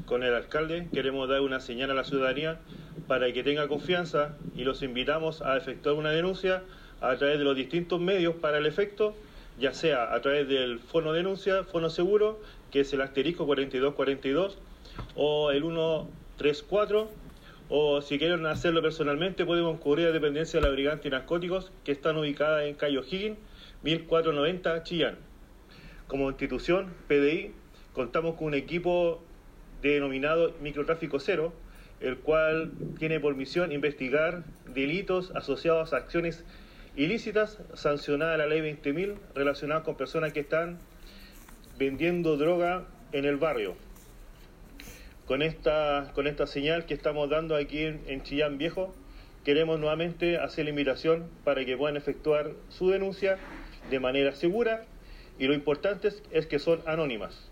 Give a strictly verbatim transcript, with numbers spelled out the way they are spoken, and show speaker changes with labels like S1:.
S1: con el alcalde, queremos dar una señal a la ciudadanía para que tenga confianza y los invitamos a efectuar una denuncia a través de los distintos medios para el efecto, ya sea a través del fono denuncia, fono seguro, que es el asterisco cuarenta y dos cuarenta y dos, o el ciento treinta y cuatro, o si quieren hacerlo personalmente pueden concurrir a dependencia de la Brigada Antinarcóticos, que están ubicadas en calle O'Higgins, mil cuatrocientos noventa, Chillán. Como institución, P D I, contamos con un equipo denominado Microtráfico Cero, el cual tiene por misión investigar delitos asociados a acciones ilícitas sancionadas a la ley veinte mil relacionadas con personas que están vendiendo droga en el barrio. Con esta, con esta señal que estamos dando aquí en, en Chillán Viejo, queremos nuevamente hacer la invitación para que puedan efectuar su denuncia de manera segura, y lo importante es, es que son anónimas.